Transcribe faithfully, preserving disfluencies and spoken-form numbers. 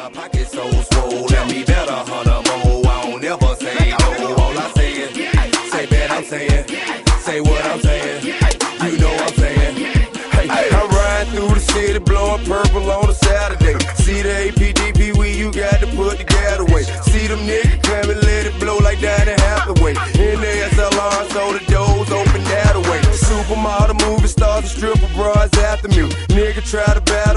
my pocket so swole. Let me bet a hundred more. I don't ever say no. All I say is, say bet I'm saying, say what I'm saying. You know I'm saying. Hey, I'm riding through the city, blowing purple on a Saturday. See the A P D P, we you got to put the gas away. See them niggas coming, let it blow like Danny Hathaway. In the S L R, so the doors open that away. Supermodel movie stars and stripper bras after me. Nigga try to battle.